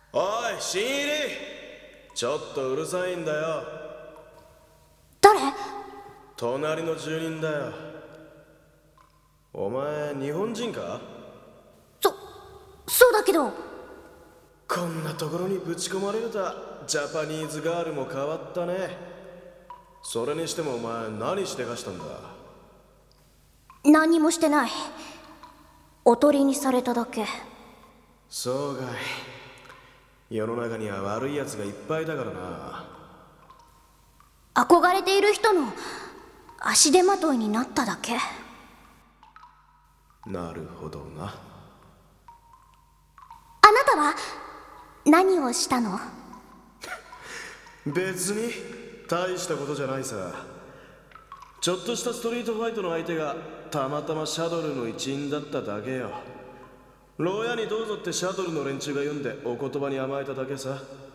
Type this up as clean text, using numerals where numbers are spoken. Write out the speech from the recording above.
おい新入り、ちょっとうるさいんだよ。 誰？ 隣の住人だよ。お前日本人か？ そうだけど。 こんなところにぶち込まれるとジャパニーズガールも変わったね。それにしてもお前何してかしたんだ？ 何もしてない。おとりにされただけ。 そうかい。世の中には悪いやつがいっぱいだからな。 憧れている人の足手まといになっただけ。 なるほどな。 あなたは何をしたの？ 別に大したことじゃないさ。ちょっとしたストリートファイトの相手がたまたまシャドルの一員だっただけよ。牢屋にどうぞってシャドルの連中が言うんでお言葉に甘えただけさ。